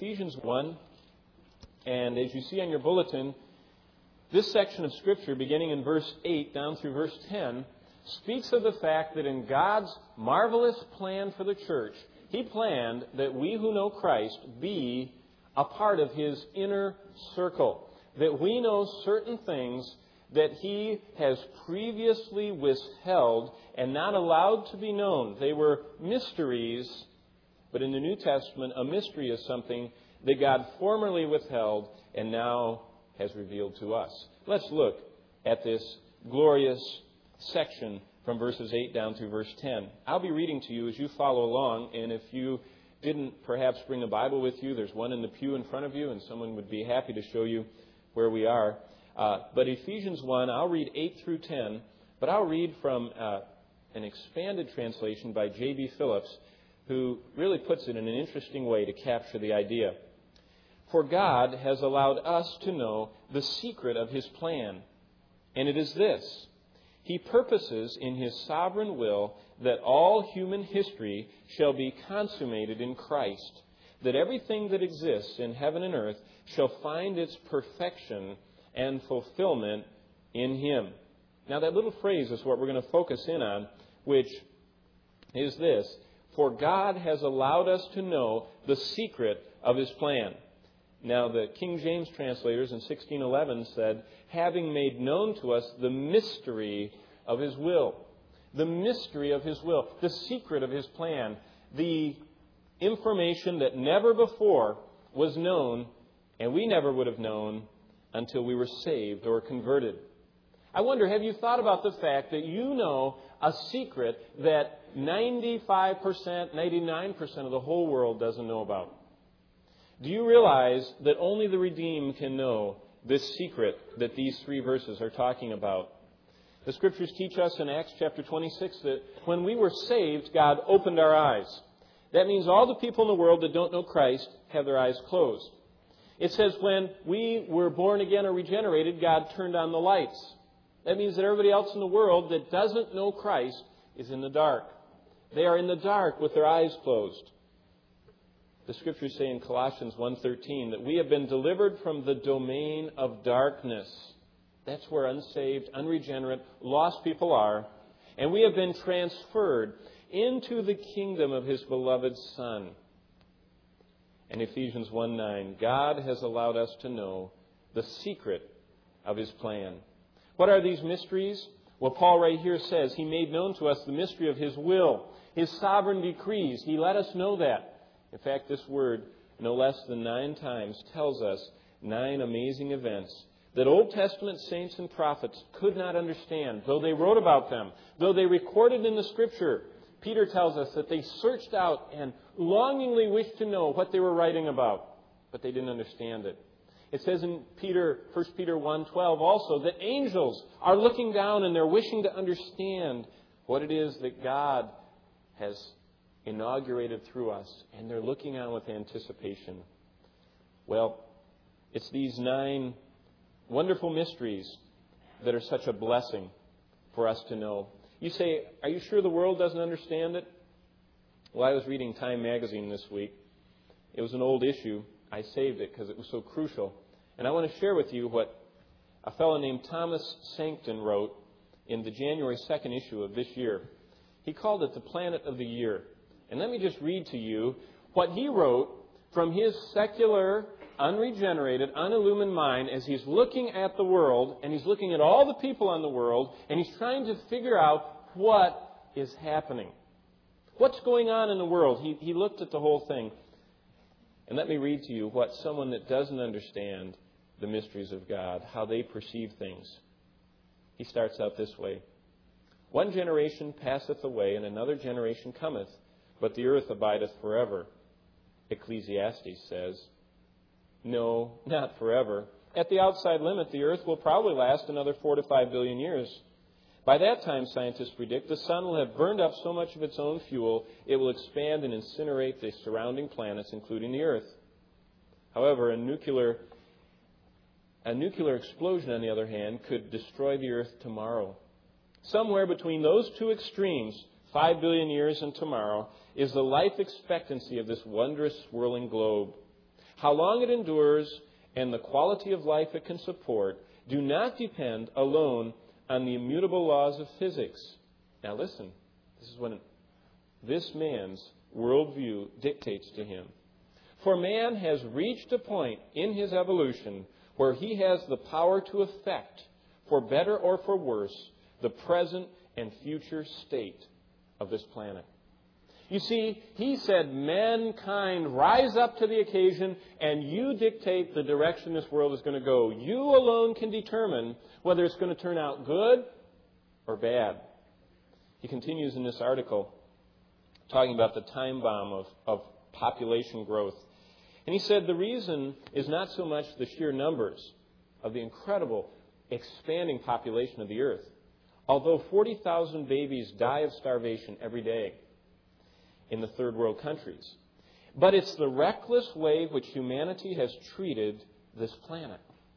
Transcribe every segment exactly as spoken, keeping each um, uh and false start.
Ephesians one, and as you see on your bulletin, this section of Scripture, beginning in verse eight down through verse ten, speaks of the fact that in God's marvelous plan for the church, He planned that we who know Christ be a part of His inner circle, that we know certain things that He has previously withheld and not allowed to be known. They were mysteries, but in the New Testament, a mystery is something that God formerly withheld and now has revealed to us. Let's look at this glorious section from verses eight down through verse ten. I'll be reading to you as you follow along, and if you didn't perhaps bring a Bible with you, there's one in the pew in front of you, and someone would be happy to show you where we are. Uh, but Ephesians one, I'll read eight through ten, but I'll read from uh, an expanded translation by J B Phillips, who really puts it in an interesting way to capture the idea. For God has allowed us to know the secret of His plan, and it is this: He purposes in His sovereign will that all human history shall be consummated in Christ, that everything that exists in heaven and earth shall find its perfection and fulfillment in Him. Now that little phrase is what we're going to focus in on, which is this: For God has allowed us to know the secret of His plan. Now the King James translators in sixteen eleven said, having made known to us the mystery of His will. The mystery of His will. The secret of His plan. The information that never before was known, and we never would have known until we were saved or converted. I wonder, have you thought about the fact that you know a secret that ninety-five percent, ninety-nine percent of the whole world doesn't know about? Do you realize that only the redeemed can know this secret that these three verses are talking about? The Scriptures teach us in Acts chapter twenty-six that when we were saved, God opened our eyes. That means all the people in the world that don't know Christ have their eyes closed. It says when we were born again or regenerated, God turned on the lights. That means that everybody else in the world that doesn't know Christ is in the dark. They are in the dark with their eyes closed. The Scriptures say in Colossians one thirteen that we have been delivered from the domain of darkness. That's where unsaved, unregenerate, lost people are. And we have been transferred into the kingdom of His beloved Son. And Ephesians one nine, God has allowed us to know the secret of His plan. What are these mysteries? Well, Paul right here says He made known to us the mystery of His will, His sovereign decrees. He let us know that. In fact, this word, no less than nine times, tells us nine amazing events that Old Testament saints and prophets could not understand, though they wrote about them, though they recorded in the Scripture. Peter tells us that they searched out and longingly wished to know what they were writing about, but they didn't understand it. It says in Peter, First Peter one twelve also that angels are looking down and they're wishing to understand what it is that God has inaugurated through us, and they're looking on with anticipation. Well, it's these nine wonderful mysteries that are such a blessing for us to know. You say, are you sure the world doesn't understand it? Well, I was reading Time magazine this week. It was an old issue. I saved it because it was so crucial. And I want to share with you what a fellow named Thomas Sankton wrote in the January second issue of this year. He called it the Planet of the Year. And let me just read to you what he wrote from his secular, unregenerated, unillumined mind as he's looking at the world, and he's looking at all the people on the world, and he's trying to figure out what is happening. What's going on in the world? He, he looked at the whole thing. And let me read to you what someone that doesn't understand the mysteries of God, how they perceive things. He starts out this way. One generation passeth away, and another generation cometh, but the earth abideth forever. Ecclesiastes says, no, not forever. At the outside limit, the earth will probably last another four to five billion years. By that time, scientists predict, the sun will have burned up so much of its own fuel, it will expand and incinerate the surrounding planets, including the earth. However, a nuclear, a nuclear explosion, on the other hand, could destroy the earth tomorrow. Somewhere between those two extremes, five billion years and tomorrow, is the life expectancy of this wondrous swirling globe. how long it endures, and the quality of life it can support do not depend alone on the immutable laws of physics. Now listen, this is what this man's worldview dictates to him. For man has reached a point in his evolution where he has the power to affect, for better or for worse, the present and future state of this planet. You see, he said, mankind, rise up to the occasion and you dictate the direction this world is going to go. You alone can determine whether it's going to turn out good or bad. He continues in this article talking about the time bomb of, of population growth. And he said the reason is not so much the sheer numbers of the incredible expanding population of the earth. Although forty thousand babies die of starvation every day in the third world countries. But it's the reckless way which humanity has treated this planet.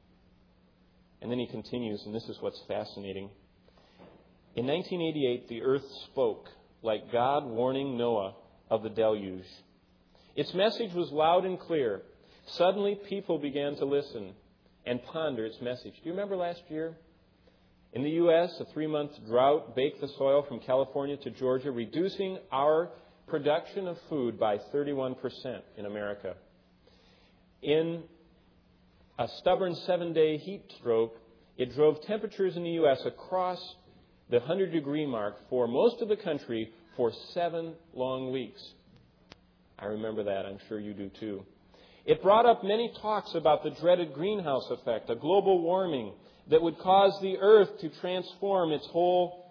And then he continues, and this is what's fascinating. In nineteen eighty-eight, the earth spoke, like God warning Noah of the deluge. Its message was loud and clear. Suddenly, people began to listen and ponder its message. Do you remember last year? In the U S, a three-month drought baked the soil from California to Georgia, reducing our production of food by thirty-one percent in America. In a stubborn seven-day heat stroke, it drove temperatures in the U S across the one hundred degree mark for most of the country for seven long weeks. I remember that. I'm sure you do too. It brought up many talks about the dreaded greenhouse effect, a global warming that would cause the earth to transform its whole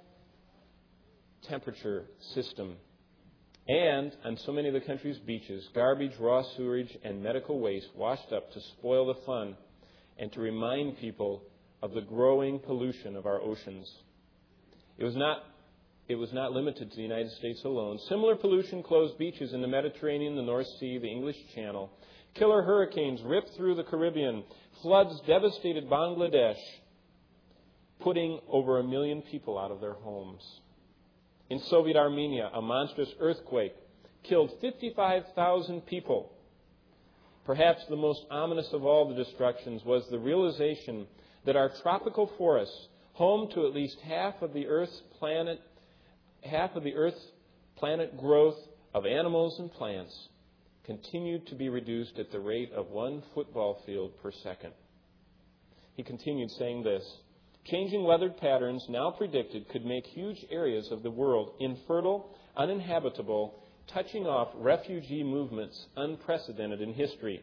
temperature system. And on so many of the country's beaches, garbage, raw sewage, and medical waste washed up to spoil the fun and to remind people of the growing pollution of our oceans. It was not It was not limited to the United States alone. Similar pollution closed beaches in the Mediterranean, the North Sea, the English Channel. Killer hurricanes ripped through the Caribbean. Floods devastated Bangladesh, putting over a million people out of their homes. In Soviet Armenia, a monstrous earthquake killed fifty-five thousand people. Perhaps the most ominous of all the destructions was the realization that our tropical forests, home to at least half of the Earth's planet half of the Earth's planet growth of animals and plants, continued to be reduced at the rate of one football field per second. He continued saying this, changing weather patterns now predicted could make huge areas of the world infertile, uninhabitable, touching off refugee movements unprecedented in history.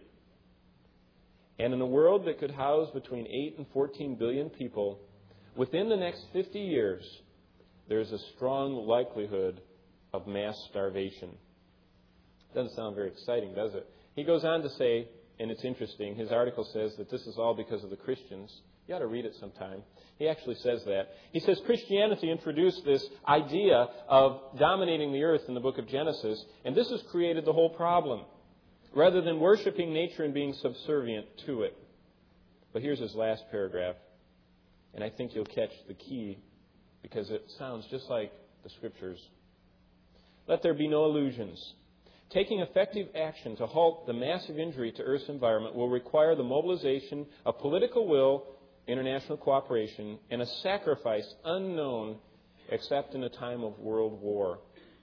And in a world that could house between eight and fourteen billion people, within the next fifty years, there's a strong likelihood of mass starvation. Doesn't sound very exciting, does it? He goes on to say, and it's interesting, his article says that this is all because of the Christians. You ought to read it sometime. He actually says that. He says Christianity introduced this idea of dominating the earth in the book of Genesis, and this has created the whole problem, rather than worshiping nature and being subservient to it. But here's his last paragraph, and I think you'll catch the key, because it sounds just like the Scriptures. Let there be no illusions. Taking effective action to halt the massive injury to Earth's environment will require the mobilization of political will, international cooperation, and a sacrifice unknown except in a time of world war.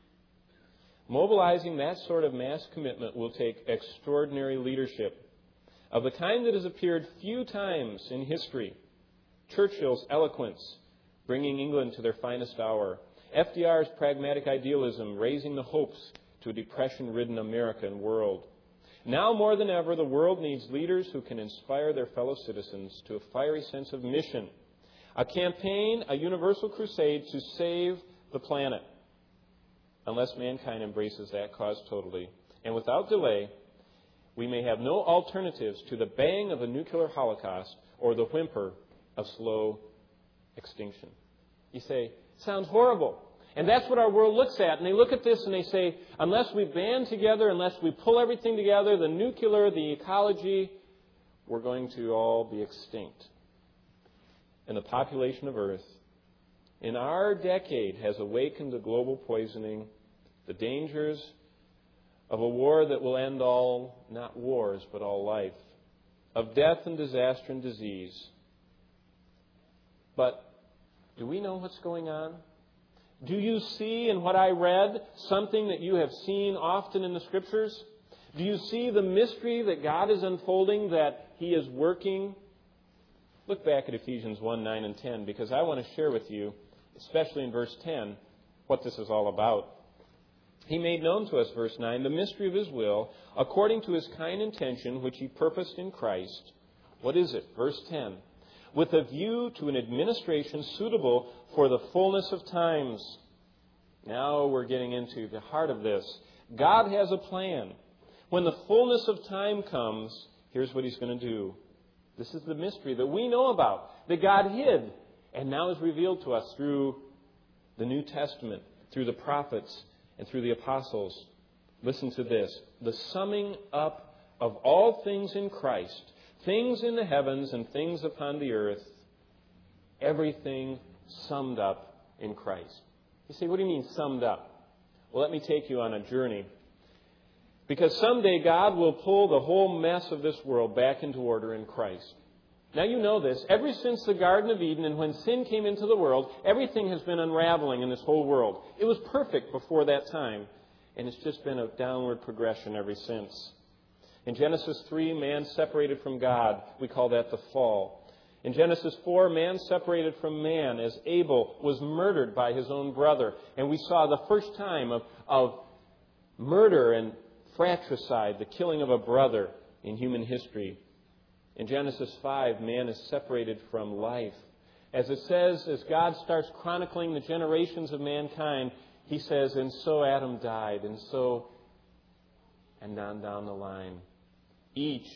Mobilizing that sort of mass commitment will take extraordinary leadership of the kind that has appeared few times in history. Churchill's eloquence, bringing England to their finest hour. F D R's pragmatic idealism, raising the hopes to a depression-ridden America and world. Now more than ever, the world needs leaders who can inspire their fellow citizens to a fiery sense of mission. A campaign, a universal crusade to save the planet. Unless mankind embraces that cause totally. And without delay, we may have no alternatives to the bang of a nuclear holocaust or the whimper of slow extinction. You say, sounds horrible. And that's what our world looks at. And they look at this and they say, unless we band together, unless we pull everything together, the nuclear, the ecology, we're going to all be extinct. And the population of Earth, in our decade, has awakened the global poisoning, the dangers of a war that will end all, not wars, but all life, of death and disaster and disease. But do we know what's going on? Do you see in what I read something that you have seen often in the Scriptures? Do you see the mystery that God is unfolding, that He is working? Look back at Ephesians one, nine, and ten, because I want to share with you, especially in verse ten, what this is all about. He made known to us, verse nine, the mystery of His will, according to His kind intention, which He purposed in Christ. What is it? Verse ten. With a view to an administration suitable for the fullness of times. Now we're getting into the heart of this. God has a plan. When the fullness of time comes, here's what He's going to do. This is the mystery that we know about, that God hid, and now is revealed to us through the New Testament, through the prophets, and through the apostles. Listen to this. The summing up of all things in Christ, things in the heavens and things upon the earth, everything summed up in Christ. You say, what do you mean summed up? Well, let me take you on a journey. Because someday God will pull the whole mess of this world back into order in Christ. Now you know this. Ever since the Garden of Eden and when sin came into the world, everything has been unraveling in this whole world. It was perfect before that time, and it's just been a downward progression ever since. In Genesis three, man separated from God. We call that the fall. In Genesis four, man separated from man as Abel was murdered by his own brother. And we saw the first time of, of murder and fratricide, the killing of a brother in human history. In Genesis five, man is separated from life. As it says, as God starts chronicling the generations of mankind, He says, and so Adam died, and so, and on down the line. Each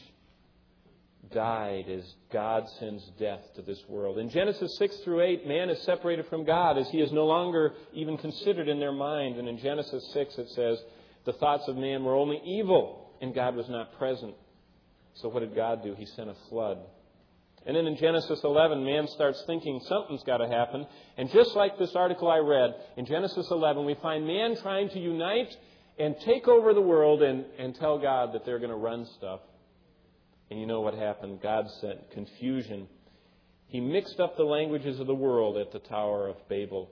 died as God sends death to this world. In Genesis six through eight, man is separated from God as he is no longer even considered in their mind. And in Genesis six it says, the thoughts of man were only evil and God was not present. So what did God do? He sent a flood. And then in Genesis eleven, man starts thinking something's got to happen. And just like this article I read, in Genesis eleven, we find man trying to unite and take over the world and, and tell God that they're going to run stuff. And you know what happened? God sent confusion. He mixed up the languages of the world at the Tower of Babel.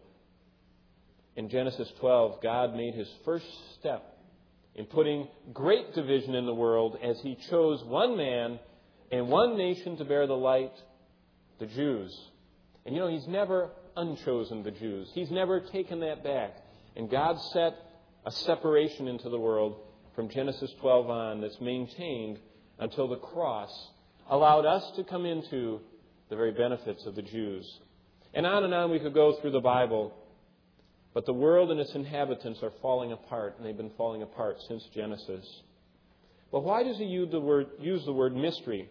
In Genesis twelve, God made His first step in putting great division in the world as He chose one man and one nation to bear the light, the Jews. And you know, He's never unchosen the Jews. He's never taken that back. And God set a separation into the world from Genesis twelve on that's maintained until the cross allowed us to come into the very benefits of the Jews. And on and on we could go through the Bible. But the world and its inhabitants are falling apart, and they've been falling apart since Genesis. But why does He use the word, use the word mystery?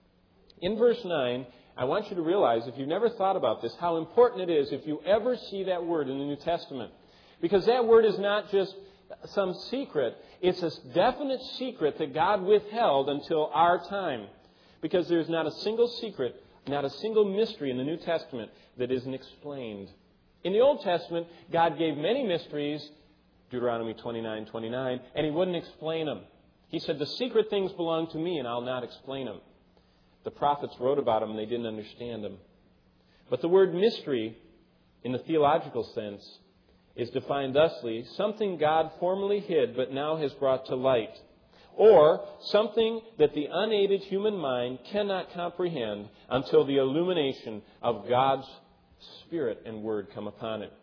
In verse nine, I want you to realize, if you've never thought about this, how important it is if you ever see that word in the New Testament. Because that word is not just some secret. It's a definite secret that God withheld until our time. Because there's not a single secret, not a single mystery in the New Testament that isn't explained. In the Old Testament, God gave many mysteries, Deuteronomy twenty-nine twenty-nine, and He wouldn't explain them. He said, the secret things belong to me and I'll not explain them. The prophets wrote about them and they didn't understand them. But the word mystery, in the theological sense, is defined thusly: something God formerly hid but now has brought to light. Or something that the unaided human mind cannot comprehend until the illumination of God's Spirit and Word come upon it.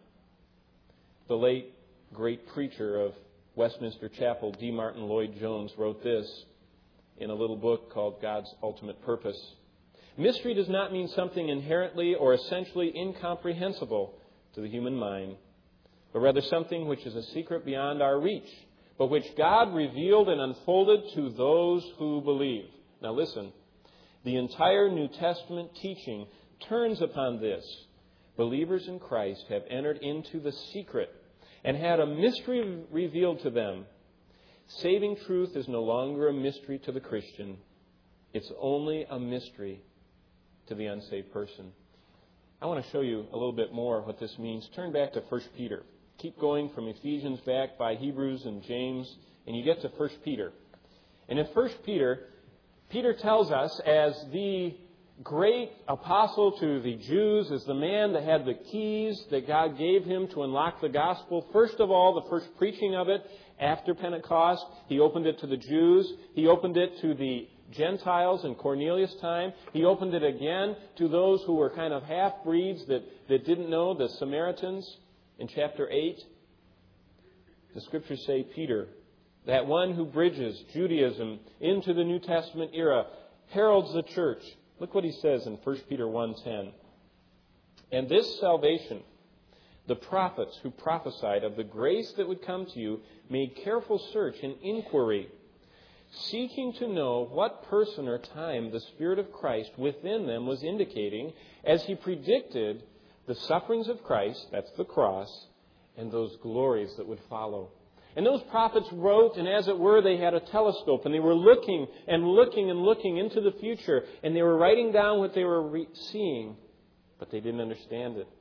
The late great preacher of Westminster Chapel, D. Martin Lloyd-Jones, wrote this in a little book called God's Ultimate Purpose. Mystery does not mean something inherently or essentially incomprehensible to the human mind, but rather something which is a secret beyond our reach, but which God revealed and unfolded to those who believe. Now listen, the entire New Testament teaching turns upon this. Believers in Christ have entered into the secret and had a mystery revealed to them. Saving truth is no longer a mystery to the Christian. It's only a mystery to the unsaved person. I want to show you a little bit more what this means. Turn back to First Peter. Keep going from Ephesians back by Hebrews and James and you get to First Peter. And in First Peter, Peter tells us as the great apostle to the Jews, as the man that had the keys that God gave him to unlock the gospel. First of all, the first preaching of it after Pentecost, he opened it to the Jews. He opened it to the Gentiles in Cornelius' time. He opened it again to those who were kind of half-breeds that, that didn't know, the Samaritans, in chapter eight. The Scriptures say Peter, that one who bridges Judaism into the New Testament era, heralds the church. Look what he says in First Peter one ten. And this salvation, the prophets who prophesied of the grace that would come to you made careful search and inquiry, seeking to know what person or time the Spirit of Christ within them was indicating as he predicted the sufferings of Christ, that's the cross, and those glories that would follow. And those prophets wrote, and as it were, they had a telescope, and they were looking and looking and looking into the future, and they were writing down what they were re- seeing, but they didn't understand it.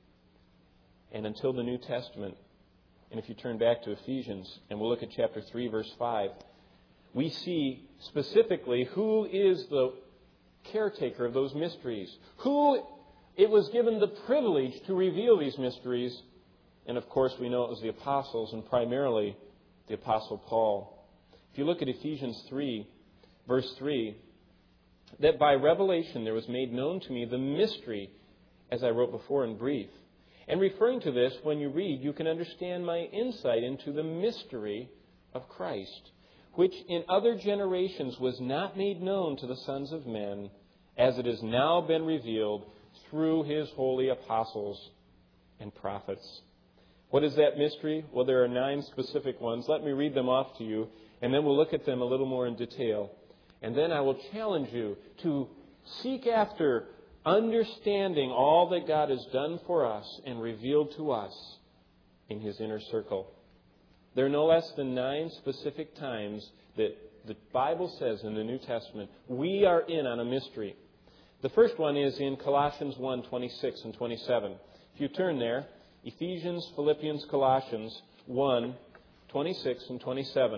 And until the New Testament, and if you turn back to Ephesians, and we'll look at chapter three, verse five, we see specifically who is the caretaker of those mysteries, who it was given the privilege to reveal these mysteries. And of course, we know it was the apostles, and primarily the apostle Paul. If you look at Ephesians three, verse three, that by revelation there was made known to me the mystery, as I wrote before in brief. And referring to this, when you read, you can understand my insight into the mystery of Christ, which in other generations was not made known to the sons of men, as it has now been revealed through his holy apostles and prophets. What is that mystery? Well, there are nine specific ones. Let me read them off to you, and then we'll look at them a little more in detail. And then I will challenge you to seek after understanding all that God has done for us and revealed to us in his inner circle. There are no less than nine specific times that the Bible says in the New Testament we are in on a mystery. The first one is in Colossians one, twenty-six and twenty-seven. If you turn there, Ephesians, Philippians, Colossians one, twenty-six and twenty-seven.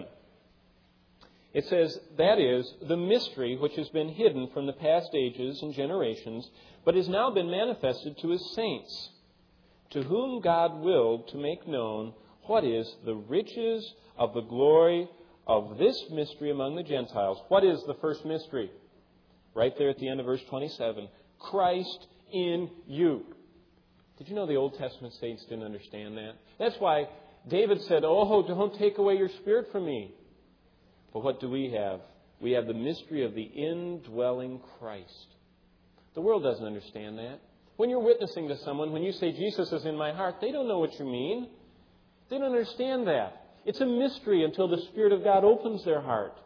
It says, that is, the mystery which has been hidden from the past ages and generations, but has now been manifested to his saints, to whom God willed to make known what is the riches of the glory of this mystery among the Gentiles. What is the first mystery? Right there at the end of verse twenty-seven. Christ in you. Did you know the Old Testament saints didn't understand that? That's why David said, oh, don't take away your Spirit from me. But what do we have? We have the mystery of the indwelling Christ. The world doesn't understand that. When you're witnessing to someone, when you say, Jesus is in my heart, they don't know what you mean. They don't understand that. It's a mystery until the Spirit of God opens their heart.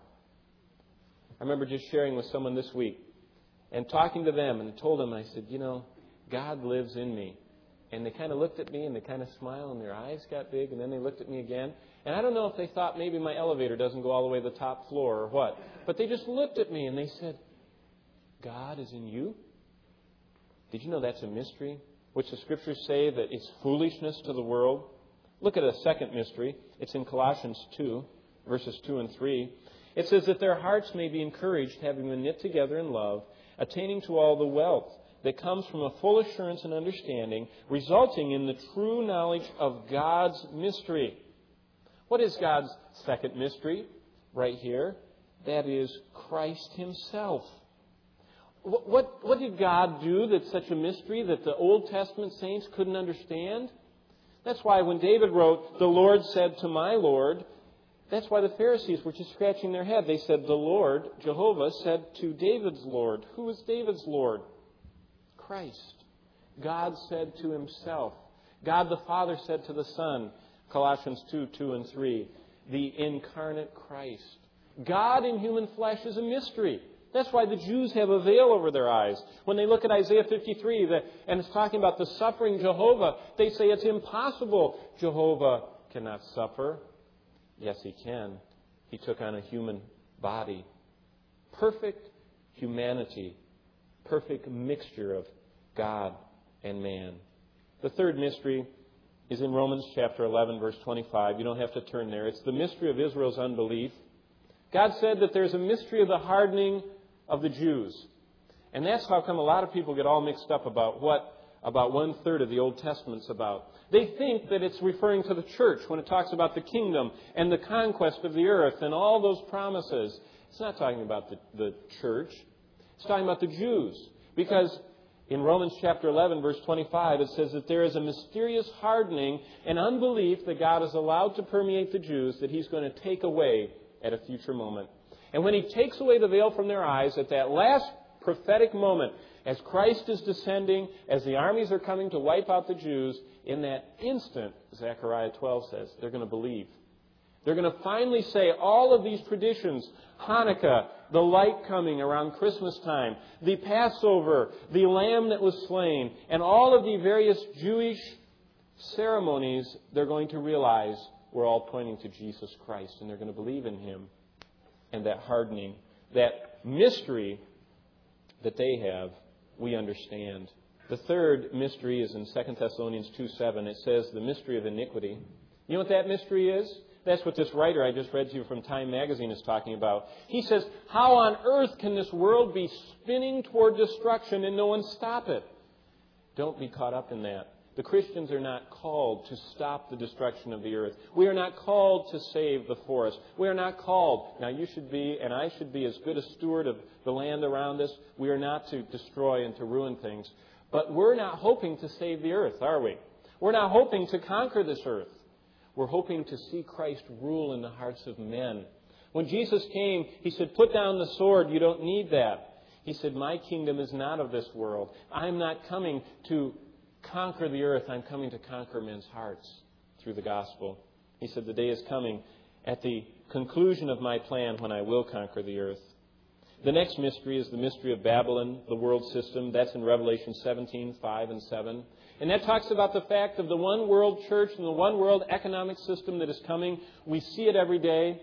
I remember just sharing with someone this week and talking to them, and I told them, I said, you know, God lives in me. And they kind of looked at me and they kind of smiled and their eyes got big, and then they looked at me again. And I don't know if they thought maybe my elevator doesn't go all the way to the top floor or what. But they just looked at me and they said, God is in you? Did you know that's a mystery? Which the Scriptures say that it's foolishness to the world. Look at a second mystery. It's in Colossians two, verses two and three. It says that their hearts may be encouraged, having been knit together in love, attaining to all the wealth that comes from a full assurance and understanding, resulting in the true knowledge of God's mystery. What is God's second mystery? Right here. That is Christ himself. What, what, what did God do that's such a mystery that the Old Testament saints couldn't understand? That's why when David wrote, the Lord said to my Lord, that's why the Pharisees were just scratching their head. They said, the Lord, Jehovah, said to David's Lord. Who was David's Lord? Christ. God said to himself. God the Father said to the Son. Colossians two, two and three. The incarnate Christ. God in human flesh is a mystery. That's why the Jews have a veil over their eyes. When they look at Isaiah fifty-three, the, and it's talking about the suffering Jehovah, they say it's impossible. Jehovah cannot suffer. Yes, he can. He took on a human body. Perfect humanity. Perfect mixture of God and man. The third mystery is in Romans chapter eleven, verse twenty-five. You don't have to turn there. It's the mystery of Israel's unbelief. God said that there's a mystery of the hardening of the Jews. And that's how come a lot of people get all mixed up about what about one-third of the Old Testament's about. They think that it's referring to the church when it talks about the kingdom and the conquest of the earth and all those promises. It's not talking about the, the church. It's talking about the Jews. Because in Romans chapter eleven, verse twenty-five, it says that there is a mysterious hardening and unbelief that God has allowed to permeate the Jews that He's going to take away at a future moment. And when He takes away the veil from their eyes at that last prophetic moment, as Christ is descending, as the armies are coming to wipe out the Jews, in that instant, Zechariah twelve says, they're going to believe. They're going to finally say all of these traditions, Hanukkah, the light coming around Christmas time, the Passover, the lamb that was slain, and all of the various Jewish ceremonies, they're going to realize were all pointing to Jesus Christ, and they're going to believe in Him. And that hardening, that mystery that they have, we understand. The third mystery is in Second Thessalonians two seven. It says the mystery of iniquity. You know what that mystery is? That's what this writer I just read to you from Time Magazine is talking about. He says, how on earth can this world be spinning toward destruction and no one stop it? Don't be caught up in that. The Christians are not called to stop the destruction of the earth. We are not called to save the forest. We are not called. Now you should be, and I should be, as good a steward of the land around us. We are not to destroy and to ruin things. But we're not hoping to save the earth, are we? We're not hoping to conquer this earth. We're hoping to see Christ rule in the hearts of men. When Jesus came, He said, put down the sword. You don't need that. He said, my kingdom is not of this world. I'm not coming to conquer the earth. I'm coming to conquer men's hearts through the gospel. He said, the day is coming at the conclusion of my plan when I will conquer the earth. The next mystery is the mystery of Babylon, the world system. That's in Revelation seventeen, five and seven. And that talks about the fact of the one world church and the one world economic system that is coming. We see it every day.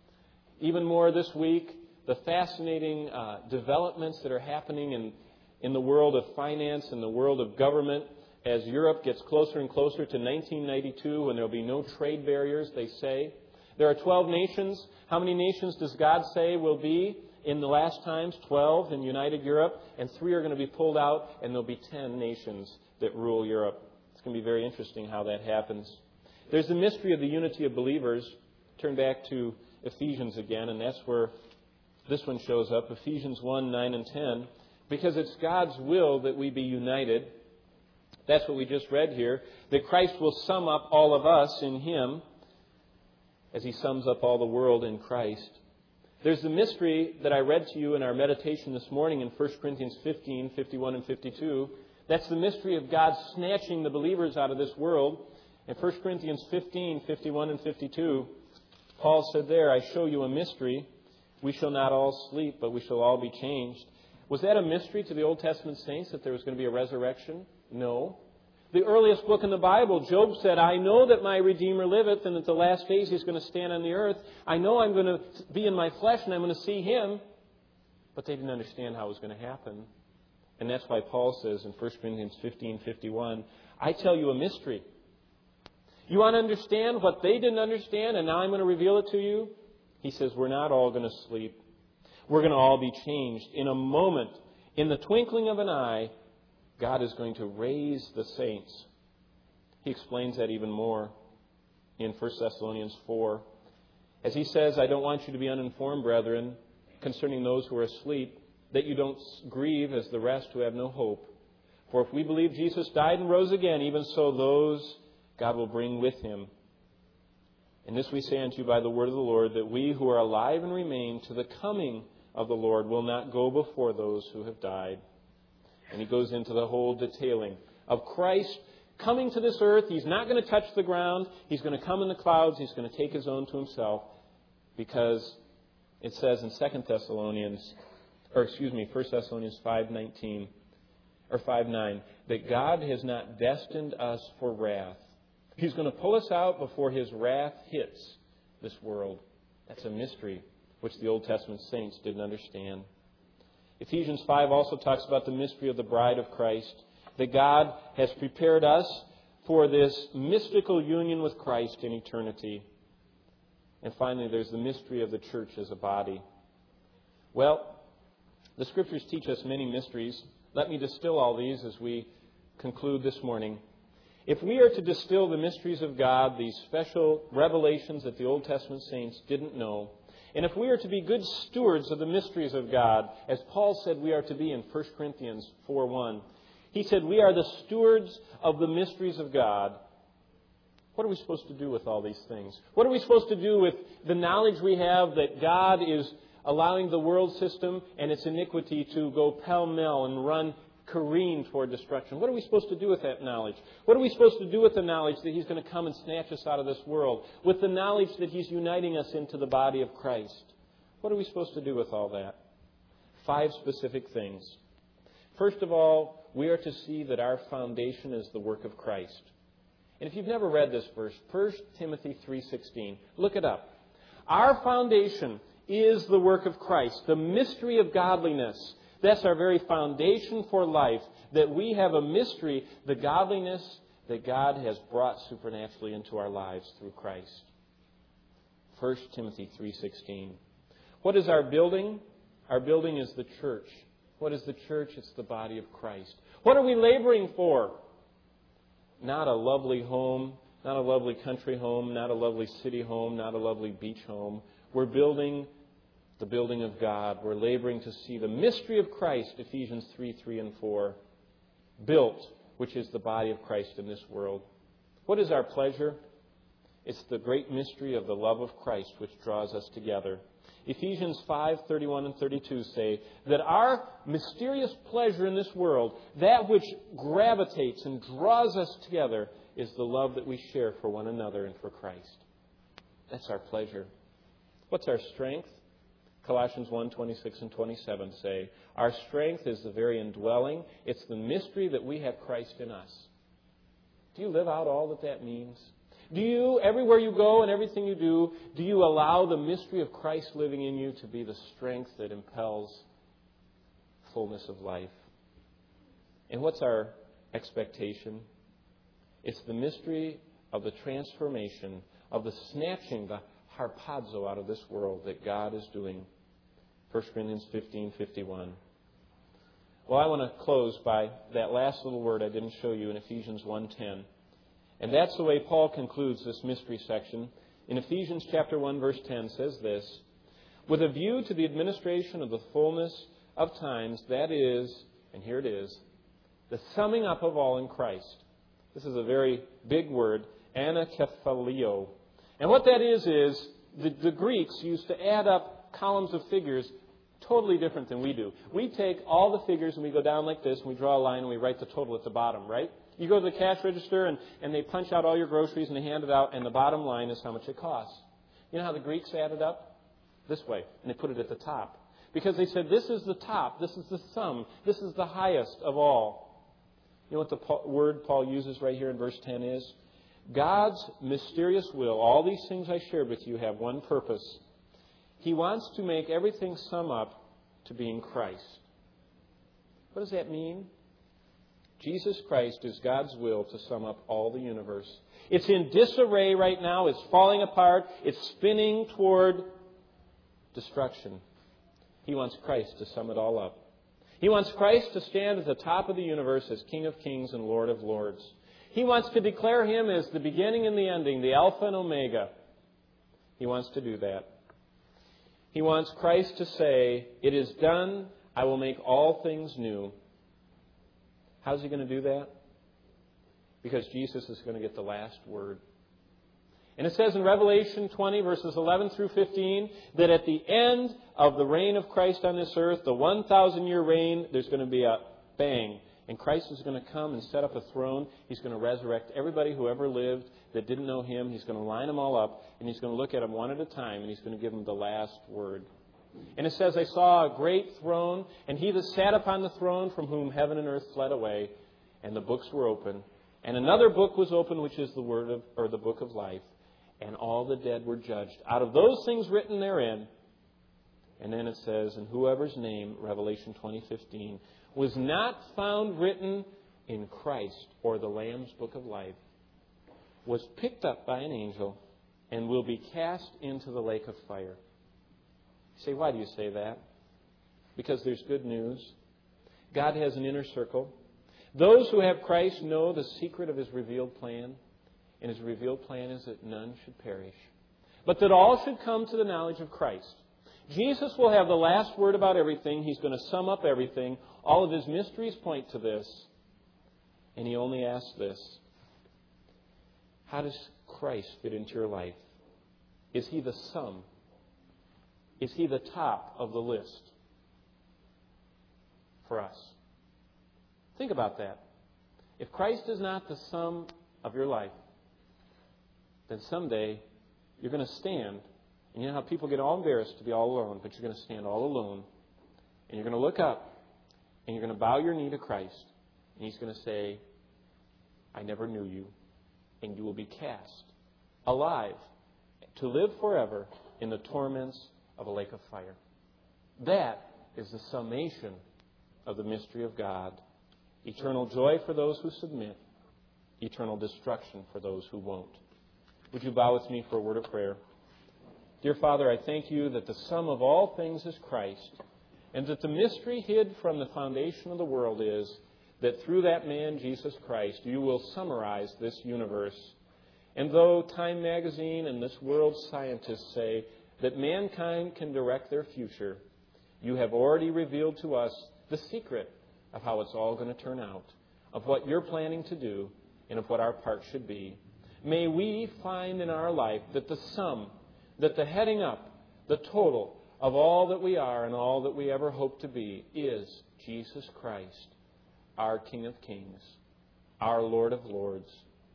Even more this week, the fascinating uh, developments that are happening in, in the world of finance and the world of government as Europe gets closer and closer to nineteen ninety-two, when there will be no trade barriers, they say. There are twelve nations. How many nations does God say will be in the last times? twelve in United Europe, and three are going to be pulled out, and there'll be ten nations that rule Europe. It's going to be very interesting how that happens. There's the mystery of the unity of believers. Turn back to Ephesians again, and that's where this one shows up, Ephesians one, nine and ten, because it's God's will that we be united. That's what we just read here, that Christ will sum up all of us in Him as He sums up all the world in Christ. There's the mystery that I read to you in our meditation this morning in First Corinthians fifteen, fifty-one and fifty-two. That's the mystery of God snatching the believers out of this world. In First Corinthians fifteen, fifty-one and fifty-two, Paul said there, I show you a mystery. We shall not all sleep, but we shall all be changed. Was that a mystery to the Old Testament saints that there was going to be a resurrection? No. The earliest book in the Bible, Job said, I know that my Redeemer liveth, and at the last days He's going to stand on the earth. I know I'm going to be in my flesh and I'm going to see Him. But they didn't understand how it was going to happen. And that's why Paul says in First Corinthians fifteen, fifty-one, I tell you a mystery. You want to understand what they didn't understand, and now I'm going to reveal it to you? He says, we're not all going to sleep. We're going to all be changed. In a moment, in the twinkling of an eye, God is going to raise the saints. He explains that even more in First Thessalonians four. As he says, I don't want you to be uninformed, brethren, concerning those who are asleep, that you don't grieve as the rest who have no hope. For if we believe Jesus died and rose again, even so those God will bring with Him. And this we say unto you by the word of the Lord, that we who are alive and remain to the coming of the Lord will not go before those who have died. And he goes into the whole detailing of Christ coming to this earth. He's not going to touch the ground. He's going to come in the clouds. He's going to take His own to Himself, because it says in Second Thessalonians, or excuse me, First Thessalonians five nineteen or five nine, that God has not destined us for wrath. He's going to pull us out before His wrath hits this world. That's a mystery which the Old Testament saints didn't understand. Ephesians five also talks about the mystery of the bride of Christ, that God has prepared us for this mystical union with Christ in eternity. And finally, there's the mystery of the church as a body. Well, the Scriptures teach us many mysteries. Let me distill all these as we conclude this morning. If we are to distill the mysteries of God, these special revelations that the Old Testament saints didn't know, and if we are to be good stewards of the mysteries of God, as Paul said we are to be in First Corinthians four one, he said we are the stewards of the mysteries of God. What are we supposed to do with all these things? What are we supposed to do with the knowledge we have that God is allowing the world system and its iniquity to go pell-mell and run careen toward destruction? What are we supposed to do with that knowledge? What are we supposed to do with the knowledge that He's going to come and snatch us out of this world? With the knowledge that He's uniting us into the body of Christ? What are we supposed to do with all that? Five specific things. First of all, we are to see that our foundation is the work of Christ. And if you've never read this verse, First Timothy three sixteen, look it up. Our foundation is the work of Christ, the mystery of godliness. That's our very foundation for life, that we have a mystery, the godliness that God has brought supernaturally into our lives through Christ. First Timothy three sixteen. What is our building? Our building is the church. What is the church? It's the body of Christ. What are we laboring for? Not a lovely home, not a lovely country home, not a lovely city home, not a lovely beach home. We're building the building of God. We're laboring to see the mystery of Christ, Ephesians three, three and four, built, which is the body of Christ in this world. What is our pleasure? It's the great mystery of the love of Christ which draws us together. Ephesians five, thirty-one and thirty-two say that our mysterious pleasure in this world, that which gravitates and draws us together, is the love that we share for one another and for Christ. That's our pleasure. What's our strength? Colossians one, twenty-six and twenty-seven say, our strength is the very indwelling. It's the mystery that we have Christ in us. Do you live out all that that means? Do you, everywhere you go and everything you do, do you allow the mystery of Christ living in you to be the strength that impels fullness of life? And what's our expectation? It's the mystery of the transformation, of the snatching, the harpazo out of this world that God is doing. First Corinthians fifteen, fifty-one. Well, I want to close by that last little word I didn't show you in Ephesians one ten. And that's the way Paul concludes this mystery section. In Ephesians chapter one, verse ten says this, with a view to the administration of the fullness of times, that is, and here it is, the summing up of all in Christ. This is a very big word, anakephalio. And what that is, is the, the Greeks used to add up columns of figures totally different than we do. We take all the figures and we go down like this and we draw a line and we write the total at the bottom, right? You go to the cash register and, and they punch out all your groceries and they hand it out, and the bottom line is how much it costs. You know how the Greeks added up? This way. And they put it at the top. Because they said, this is the top. This is the sum. This is the highest of all. You know what the Paul, word Paul uses right here in verse ten is? God's mysterious will, all these things I shared with you, have one purpose. He wants to make everything sum up to being Christ. What does that mean? Jesus Christ is God's will to sum up all the universe. It's in disarray right now. It's falling apart. It's spinning toward destruction. He wants Christ to sum it all up. He wants Christ to stand at the top of the universe as King of Kings and Lord of Lords. He wants to declare Him as the beginning and the ending, the Alpha and Omega. He wants to do that. He wants Christ to say, it is done. I will make all things new. How's He going to do that? Because Jesus is going to get the last word. And it says in Revelation twenty, verses eleven through fifteen, that at the end of the reign of Christ on this earth, the one thousand year reign, there's going to be a bang. And Christ is going to come and set up a throne. He's going to resurrect everybody who ever lived that didn't know Him. He's going to line them all up, and He's going to look at them one at a time, and He's going to give them the last word. And it says, I saw a great throne, and He that sat upon the throne, from whom heaven and earth fled away, and the books were open. And another book was opened, which is the word of, or the book of life. And all the dead were judged out of those things written therein. And then it says, and whoever's name, Revelation twenty fifteen, was not found written in Christ or the Lamb's book of life, was picked up by an angel and will be cast into the lake of fire. You say, why do you say that? Because there's good news. God has an inner circle. Those who have Christ know the secret of His revealed plan. And His revealed plan is that none should perish, but that all should come to the knowledge of Christ. Jesus will have the last word about everything. He's going to sum up everything. All of His mysteries point to this. And He only asks this: how does Christ fit into your life? Is He the sum? Is He the top of the list for us? Think about that. If Christ is not the sum of your life, then someday you're going to stand. And you know how people get all embarrassed to be all alone, but you're going to stand all alone. And you're going to look up, and you're going to bow your knee to Christ. And He's going to say, I never knew you. And you will be cast alive to live forever in the torments of a lake of fire. That is the summation of the mystery of God. Eternal joy for those who submit. Eternal destruction for those who won't. Would you bow with me for a word of prayer? Dear Father, I thank You that the sum of all things is Christ, and that the mystery hid from the foundation of the world is that through that man, Jesus Christ, You will summarize this universe. And though Time Magazine and this world's scientists say that mankind can direct their future, You have already revealed to us the secret of how it's all going to turn out, of what You're planning to do, and of what our part should be. May we find in our life that the sum, that the heading up, the total of all that we are and all that we ever hope to be is Jesus Christ, our King of Kings, our Lord of Lords.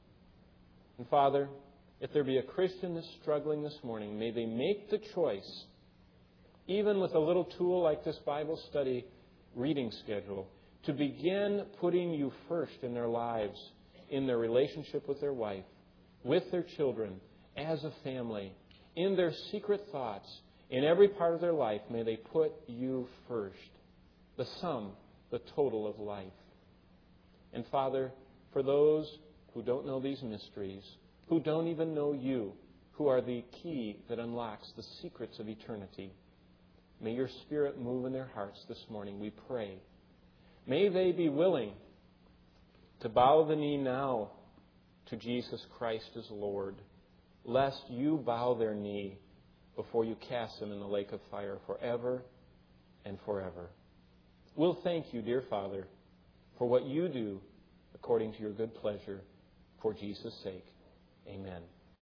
And Father, if there be a Christian that's struggling this morning, may they make the choice, even with a little tool like this Bible study reading schedule, to begin putting You first in their lives, in their relationship with their wife, with their children, as a family, in their secret thoughts, in every part of their life. May they put You first, the sum, the total of life. And Father, for those who don't know these mysteries, who don't even know You, who are the key that unlocks the secrets of eternity, may Your Spirit move in their hearts this morning, we pray. May they be willing to bow the knee now to Jesus Christ as Lord, lest You bow their knee before You cast them in the lake of fire forever and forever. We'll thank You, dear Father, for what You do according to Your good pleasure, for Jesus' sake. Amen.